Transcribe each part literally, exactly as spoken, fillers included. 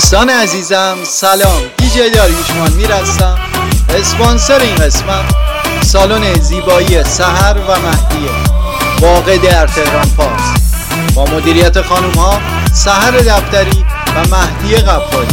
دوستان عزیزم سلام، دیجی داریوشمان میر هستم. اسپانسر این قسمت سالن زیبایی سحر و مهدیه واقع در تهران پارس با مدیریت خانوم ها سحر دفتری و مهدی غفاری.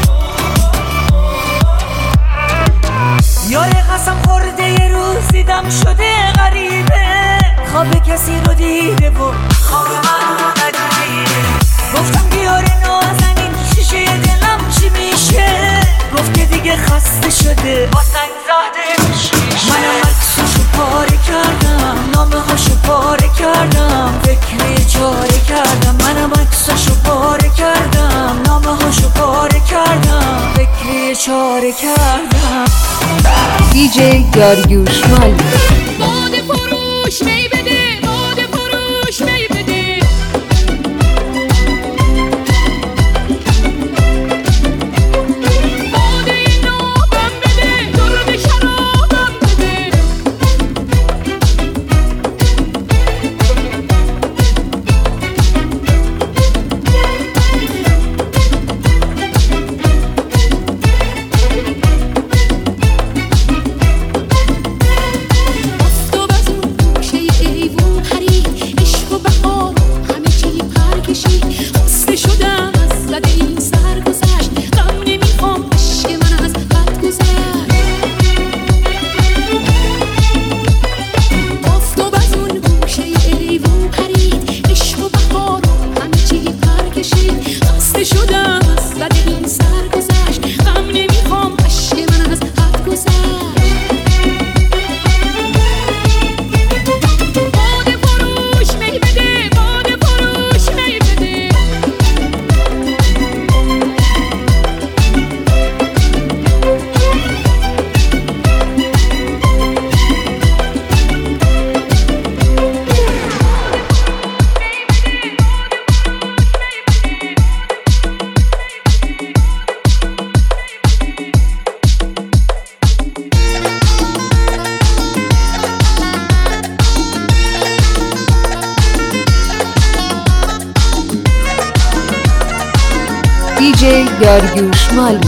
یار قسم خورده یه روز دیدم شده غریبه، خواب کسی رو دیده و خواب من رو ندیده. گفتم بیار نازنین شیشه دلم چی میشه، گفت که دیگه خسته شده با سنگ زده میشه. منم عکسشو پاره کردم، نامه هاشو پاره کردم، فکر چاره کردم. منم عکسشو پاره کردم، نامه هاشو پاره کردم، فکر چاره کردم. دیجی داریوشمان باده فروش می بده، باده فروش می بده. باده نابم بده، درد شرابم بده. دیجی داریوشمان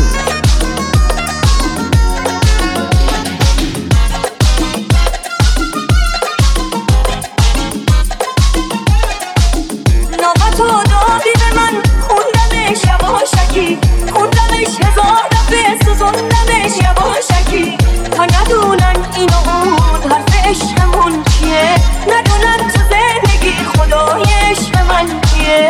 نامتو دادی به من، خوندمش یواشکی، خوندمش هزار دفعه، سوزوندمش یواشکی. تا ندونن این و اون حرف عشقمون چیه، ندونن تو زندگی خدای عشق من کیه.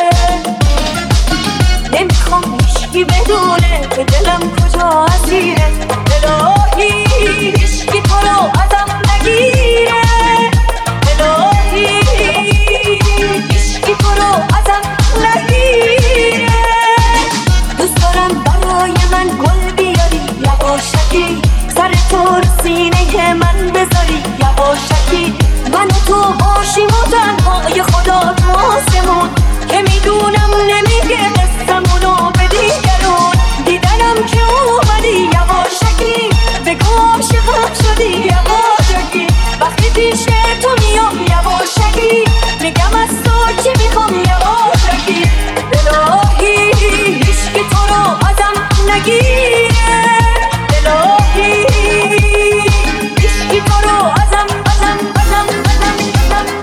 نمیخوام هیچکی بدونه که دلم کجا اسیره، الهی هیچکی تو رو ازم نگیره، الهی هیچکی تو رو ازم نگیره. دوست دارم برای من گل بیاری یواشکی، سر تو رو سینه من بذاری یواشکی. من و تو باشیم و تنهای خدا تو آسمون، که میدونم نمیگه قصه‌مونو به دیگرون. دیدنم که اومدی یواشکی، بگو عاشقم شدی یواشکی. وقتی پیش تو میام یواشکی، میگم از تو چی میخوام یواشکی. الهی هیچکی تو رو ازم نگیره، الهی هیچکی تو رو ازم ازم ازم ازم ازم.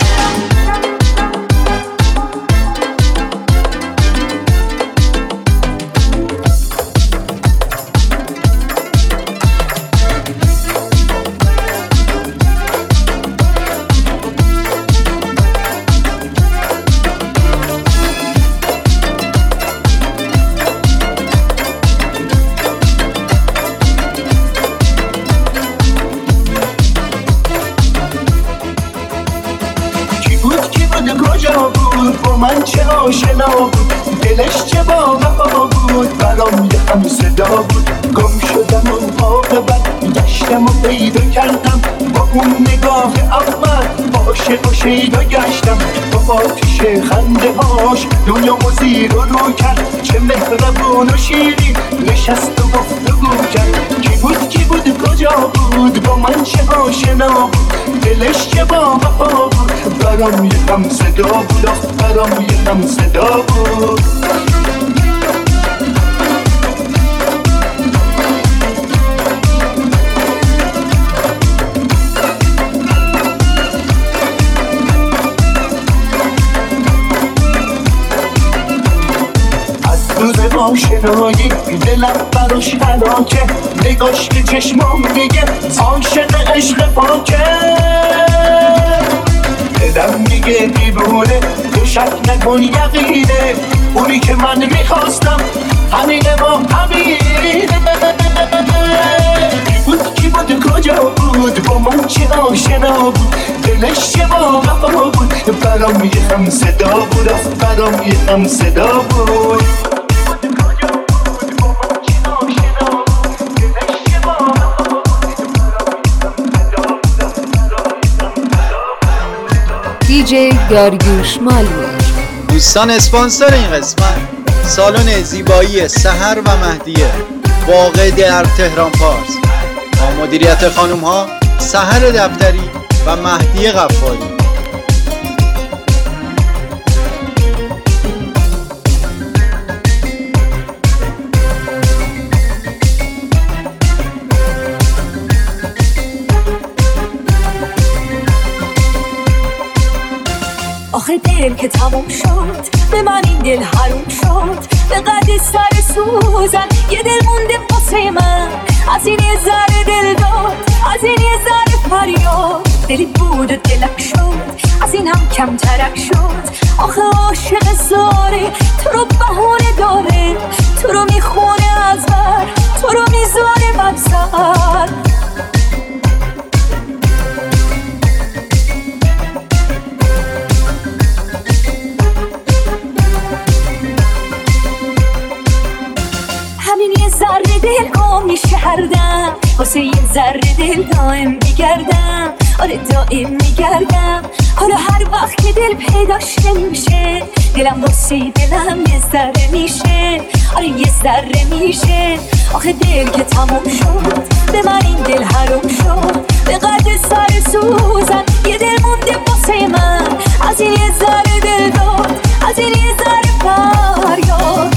من چه آشنا بود، دلش چه با وفا بود، برام یه هم صدا بود. گم شدم و عاقبت گشتم و پیدا کردم، با اون نگاه اول عاشق و شیدا گشتم. با آتیش خنده هاش دنیامو زیر و رو کرد، چه مهربون و شیرین نشست و گفتگو کرد. کی بود کی بود کجا بود، با من چه آشنا بود، دلش چه با وفا بود، برام یه هم صدا بود، برام یه هم صدا بود. آشنایی دلم براش هلاکه نگاش که چشمام میگه عاشق عشق پاکه دلم میگه دیوونه تو شک نکن یقینه اونی که من میخواستم همینه با همینه بود کی بود کجا بود با من چه آشنا بود دلش چه با وفا بود برام یه هم صدا بود برام یه هم صدا بود دیجی داریوش مالمی. دوستان اسپانسر این قسمت سالن زیبایی سحر و مهدیه واقع در تهران پارس با مدیریت خانم ها سحر دفتری و مهدی غفاری. آخه دل که تموم شد به من این دل حروم شد به قد سر سوزن یه دل مونده واسه من از این یه ذره دل داد از این یه ذره فریاد دلی بود و دلک شد از این هم کم ترک شد آخه عاشق زاره تو رو بهونه داره تو رو میخونه از بر تو رو میذاره مبزر همین یه ذره دل گم میشه هر دم واسه یه ذره دل دائم میگردم آره دائم میگردم حالا هر وقت که دل پیداش نمیشه دلم واسه دلم یه ذره میشه آره یه ذره میشه آخه دل که تموم شد به من این دل حروم شد به قد سر سوزن یه دل مونده واسه من از این یه ذره دل داد از این یه ذره فریاد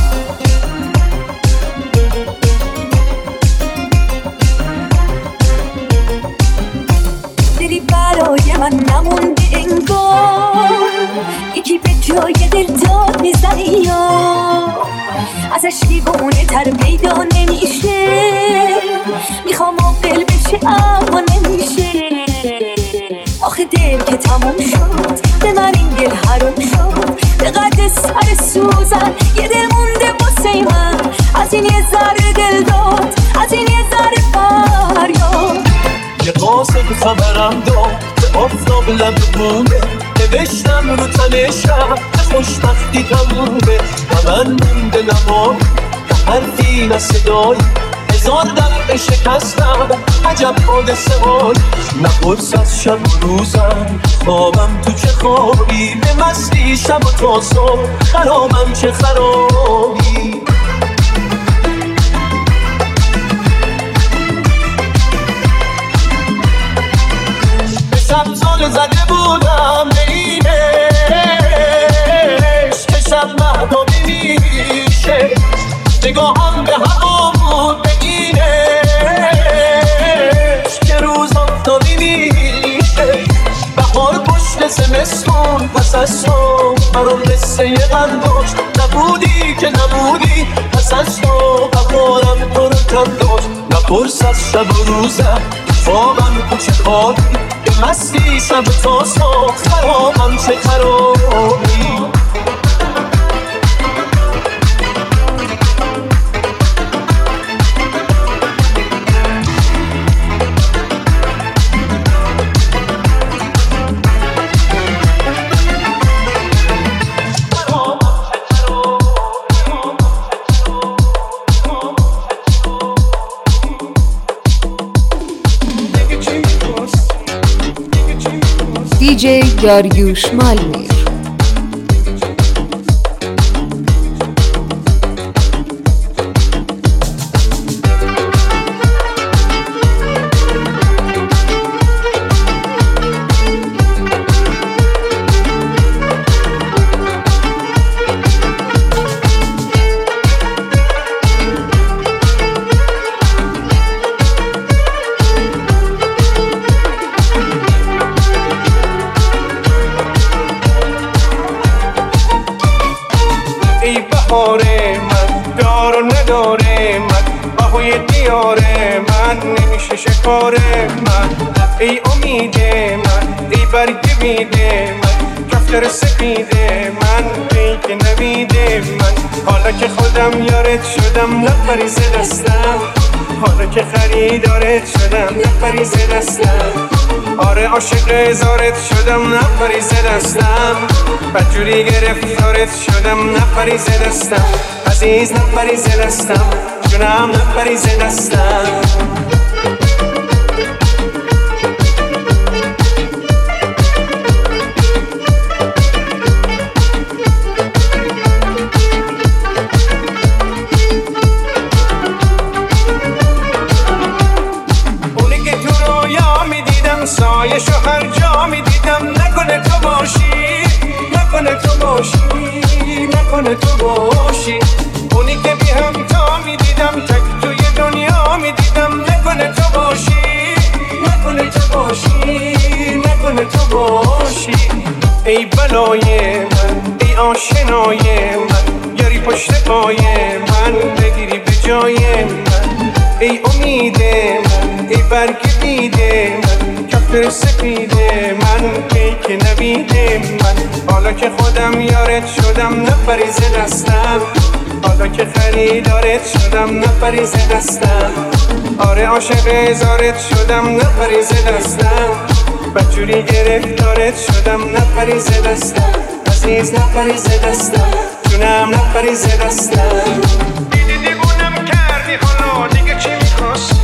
دلی برای من نمونده انگار یکی به جای دل داد میزنه یا ازش دیوونه تر پیدا نمیشه میخوام عاقل بشه اما نمیشه آخه دل که تموم شد به من این دل حروم شد به قد سر سوزن یه دل مونده واسه من از این یه ذره دل داد از این یه ذره فریاد یه قاصد خبرم داد به آفتاب لب بومه نوشتم رو تن شب خوشبختی تمومه و من مونده نمام حرفی نه صدایی هزار دفعه شکستم عجب حادثه های نپرس از شب و روزم خوابم تو چه خوابی به مستی شب و تا صبح خرابم چه خرابی سبزال زده بودم به اینش که شب مهدابی میشه نگاهم به هوا بود به اینش که روز آفتابی میشه بهار پشت زمستون پس از تو برام قصه یه غم داشت نبودی که نبودی پس از تو بهارم تو رو کم داشت نپرس از شب و روزم خوابم تو چه خوابی به مستی شب تا صبح خرابم چه خرابی دیجی داریوش مالمی. برگ میده من کفتر سپیده من ای که نویده من حالا که خودم یارت شدم نپریز دستم حالا که خریدارت شدم نپریز دستم آره عاشق هزارت شدم نپریز دستم بدجوری گرفتارت شدم نپریز دستم عزیز نپریز دستم جونم نپریز دستم سایه شو هر جا می دیدم نکنه تو باشی نکنه تو باشی نکنه تو باشی اونی که بی همتا می دیدم تک توی دنیا می دیدم نکنه تو باشی نکنه تو باشی نکنه تو باشی ای بلای من ای آشنای من یاری پشت پای من بگیری به جای من ای امید من ای برگ بیده من کفتر سپیده من ای که نویده من حالا که خودم یارت شدم نپریز دستم حالا که خریدارت شدم نپریز دستم آره عاشق هزارت شدم نپریز دستم بدجوری گرفتارت شدم نپریز دستم عزیز نپریز دستم جونم نپریز دستم دیدی دیوونم کردی حالا دیگه چی میخواستی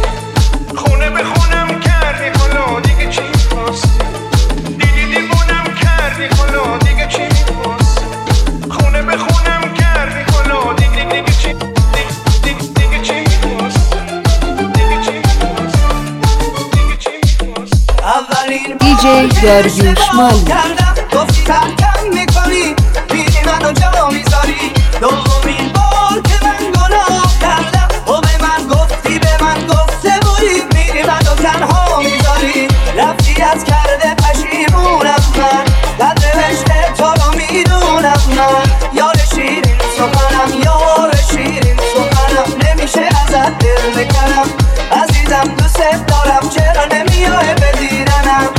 خونه به خونم کردی حالا دیگه چی میخواستی دیدی دیوونم کردی حالا دیگه چی میخواستی خونه به خونم کردی حالا دیگه دیگه چی دیگه دیگه چی میخواستی دیگه چی میخواستی دیگه چی میخواستی اولین دی جی داریوش مالی گفتی ترکم میکنی بیدی منو جا میذاری دومین بار که من گناه کردم و به من گفتی به من گفته بودی میری منو تنها میذاری رفتی از کرده پشیمونم من قدر عشق تو رو میدونم من یار شیرین سخنم یار شیرین سخنم نمیشه ازت دل بکنم عزیزم دوست دارم چرا نمیای بدیدنم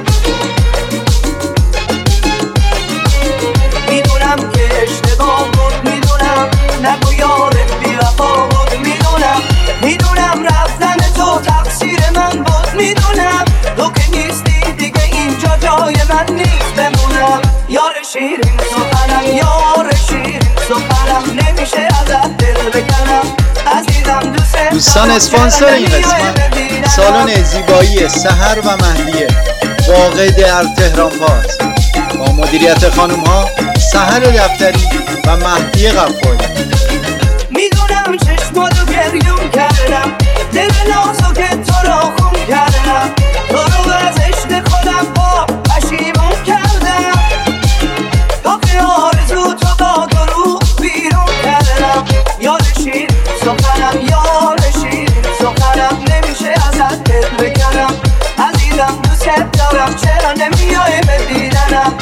میدونم که اشتباه بود میدونم نگو یارت بی وفا بود میدونم میدونم رفتن تو تقصیر من بود میدونم تو که نیستی دیگه اینجا جای من نیست بمونم یار شیرین سخنم یار شیرین سخنم نمیشه ازت دل بکنم عزیزم دوست دوستان اسپانسر این قسمت سالن زیبایی سحر و مهدیه واقع در تهران پارس با مدیریت خانم ها سحر دفتری و مهدی غفاری میدونم چشماتو گریون کردم دل نازو که تو را خون کردم تو رو از عشق خودم با پشیمون کردم تا که آرزو تو با دروغ بیرون کردم یار شیرین سخنم یار شیرین سخنم نمیشه ازت دل بکنم عزیزم دوست دارم چرا نمیای بدیدنم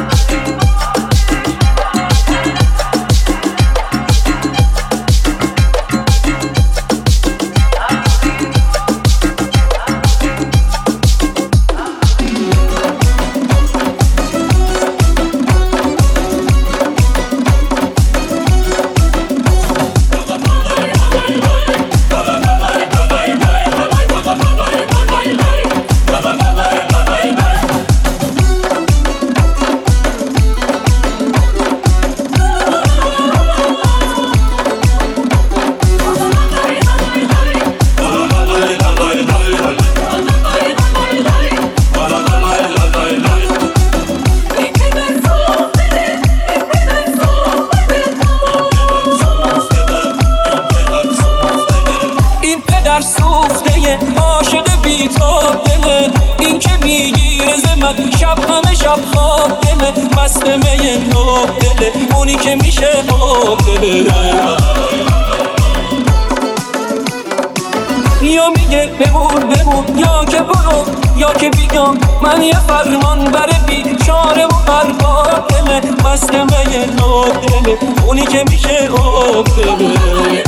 یا میگه بمون بمون یا که برو یا که بیام من یه فرمان بره بیچاره و برباد دله مستمه یه نوب دله اونی که میشه آب دله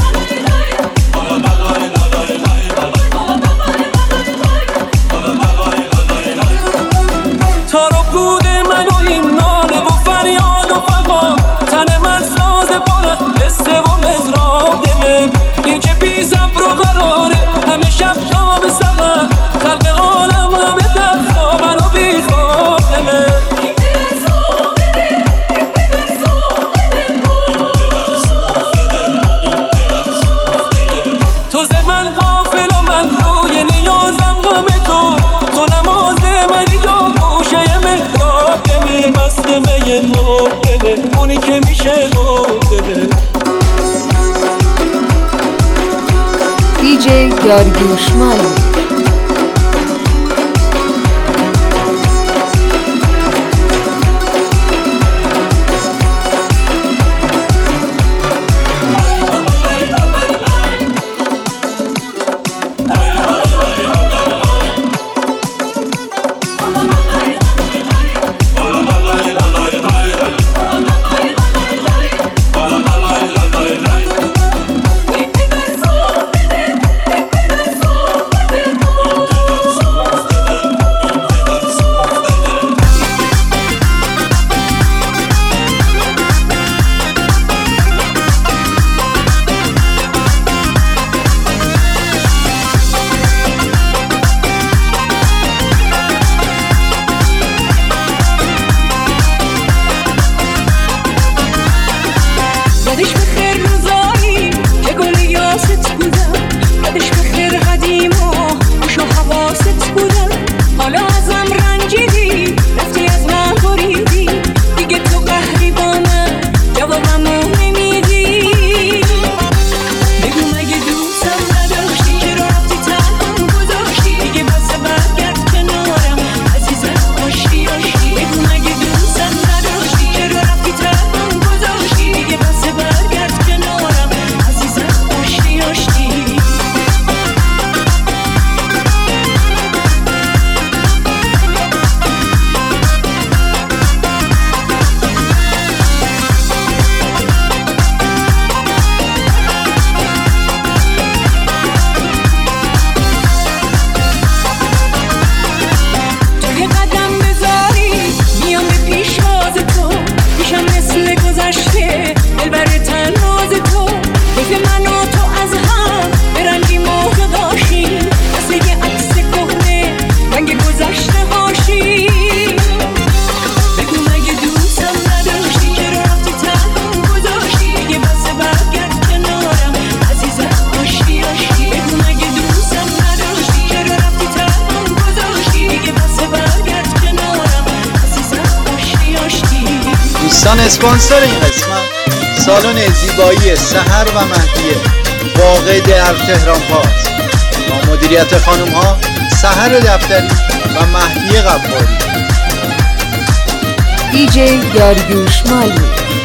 تا رو بی صبر و قراره همه شب تا به سقر خلق عالم همه در خوابن و بی خوابه تو ز من غافل و من روی نیازم غم تو تو نماز منی یا گوشه محراب می مست می نوکله اونی که میشه نوکله دی جی داریوش یادش بخیر روزایی که گل یاست بودم، یادش بخیر قدیما خوش و حواست بودم. حالا ازم رنجیدی رفتی از من بریدی، دیگه تو قهری با من جوابمو نمیدی. بگو مگه دوستم نداشتی که رو رفتی تنهام گذاشتی، دیگه بس برگرد کنارم عزیزم آشتی آشتی. بگو مگه دوستم نداشتی که رو رفتی تنهام گذاشتی، دیگه بس برگرد کنارم عزیزم آشتی آشتی. تو یه قدم بذاری میام به پیشواز تو، پیشم مثل گذشته دلبر تناز تو. حیف من و تو از هم برنجیم و جداشیم، مثل یه عکس کهنه رنگ گذشته هاشیم. بگو مگه دوستم نداشتی که رو رفتی تنهام گذاشتی، دیگه بس برگرد کنارم عزیزم آشتی آشتی. بگو مگه دوستم نداشتی که رو رفتی تنهام گذاشتی، دیگه بس برگرد کنارم عزیزم آشتی آشتی. دوستان اسپانسر این قسمت سالن زیبایی سحر و مهدیه واقع در تهران پارس با مدیریت خانم ها سحر دفتری و مهدی غفاری. دی جی داریوش مالی.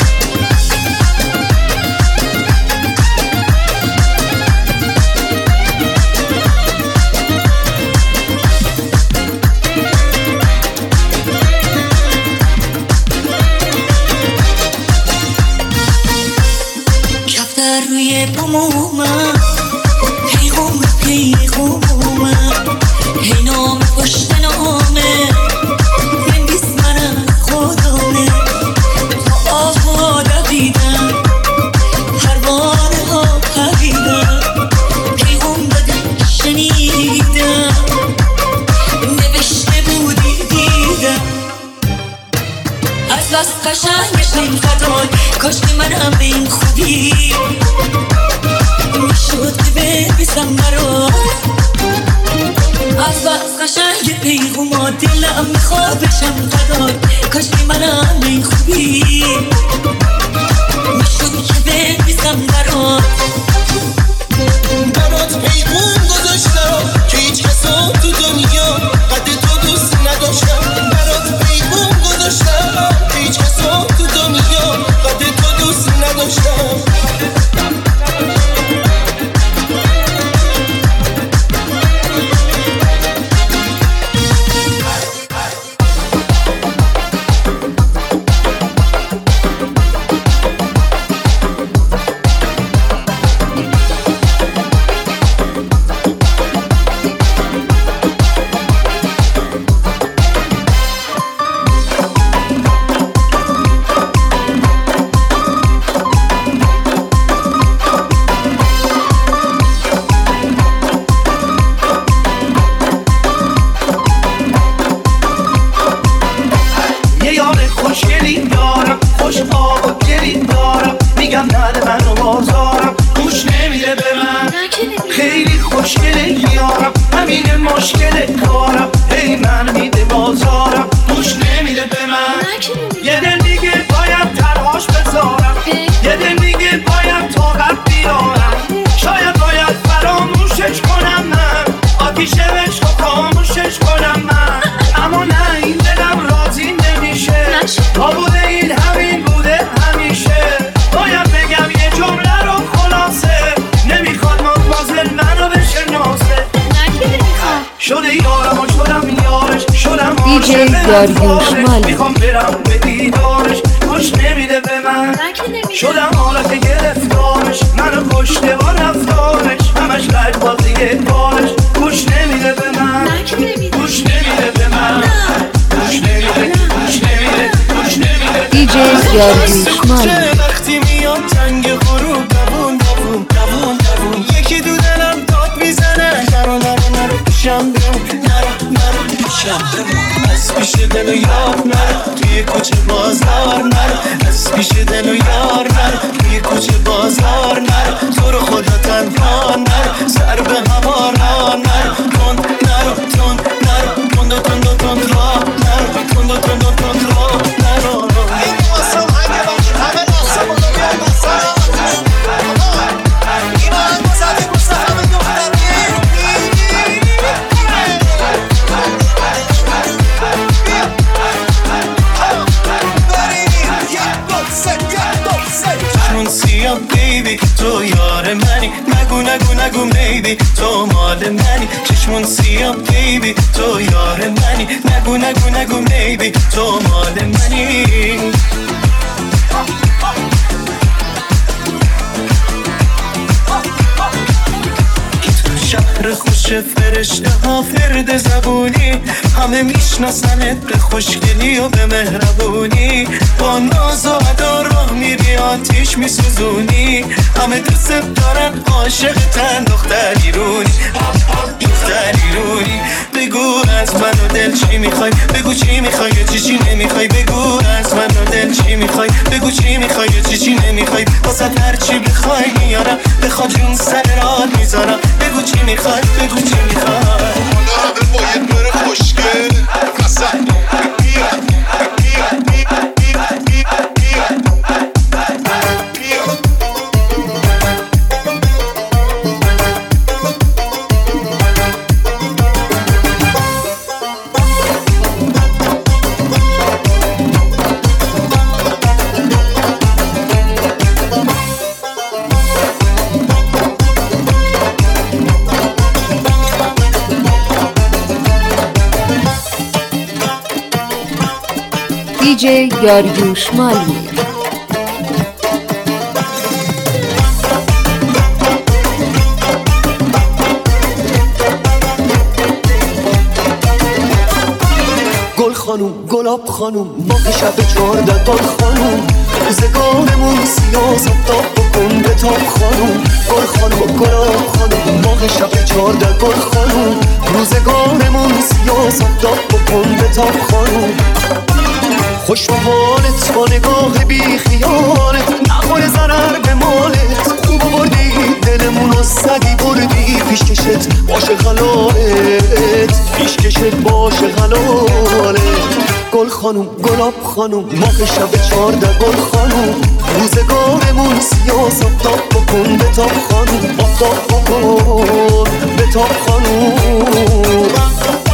کفتر روی بومم پیغام پیغامم هی نام پشت نامه بنویس من از خودمه. تا آبا دویدم پروانه ها پریدم، پیغام داده شنیدم نوشته بودی دیدم. از بس قشنگش این فدای کاش که منم به این خوبی میشد که بنویسم برات. از بس قشنگ پیغوما دلم میخواد بشم فدای کاش که منم به این خوبی میشد که بنویسم برات. برات پیغون گذاشتم که هیچ کسا تو دنیا قد تو دوست نداشتم. برات پیغون گذاشتم که هیچ کسا تو دنیا قد تو دوست نداشتم. مشکلی دارم، خوش آب و گلی دارم، میگم نده منو بازارم، گوش نمیده به من. خیلی خوشگله یارم، همین مشکل کارم، هی من میده بازارم، گوش نمیده به من. یه دل میگه باید تنهاش بذارم، یه دل میگه باید طاقت بیارم، شاید باید فراموشش کنم من، آتیش عشق خاموشش کنم من، اما نه این دلم راضی نمیشه، تا بوده این همین بوده همیشه. باید بگم یه جمله رو خلاصه، نمیخواد مدمازل منو بشناسه، شده یارم و شدم یارش، شدم عاشقش، میخوام برم به دیدارش، گوش نمیده به من. شدم حالت گرفتارش، منو کشته با رفتارش، همش لج بازی کارش، گوش نمیده به من، گوش نمیده به من، گوش نمیده، گوش نمیده، گوش نمیده. دیجی یارگوشمالی وقتی میاد تنگ غروب دوون دوون دوون دوون یکی دو دلم داد میزنه، نرو نرو نرو پیشم برو، نرو نرو پیشم برو، از پیش دل و یار نرو، توی کوچه بازار نرو، از پیش دل و یار نرو، توی کوچه بازار نرو، تو رو خدا تنها نرو، سر به هوا را نرو، تند نرو تند نرو، تند و تند و تند را نرو، تند و تند و تند را نرو. سیام بیبی تو یار منی، نگو نگو نگو میبی تو مال منی، چشمون سیام بیبی تو یار منی، نگو نگو نگو میبی تو مال منی. شهر خوش فرشته ها فرد زبونی، همه میشناسنت به خوشگلی و به مهربونی، با ناز و ادا راه میری آتیش میسوزونی، همه دوست دارن عاشقتن دختری رونی، دختری رونی. بگو از من و دل چی میخوای، بگو چی میخوای چی چی نمیخوای، بگو از من و دل چی میخوای، بگو چی میخوای چی چی نمیخوای، واسه هر چی بخوای میارم، بخواد جون سر راه میذارم، بگو چی میخوای بگو چی میخوای. حالا همه باید بره خوشگل وسط بیا بیا بیا بیا دیجی یارگوشمالی گل خانوم گلاب خانوم باقی شب چارده گل خانوم روزگارمون سیاست تاب بکن به تاب خانوم گل خانوم گلاب خانوم باقی شب چارده گل خانوم روزگارمون سیاست تاب بکن به تاب خانوم خوش به حالت با نگاه بی خیالت نخور ضرر به مالت خوب بردی دلمون رو سگی بردی پیشکشت باشه خلالت پیشکشت باشه خلالت گل خانوم گلاب خانوم ماه شب چارده گل خانوم روزگارمون سیاست تاب بکن به تاب خانوم آفتاب بکن به تاب خانوم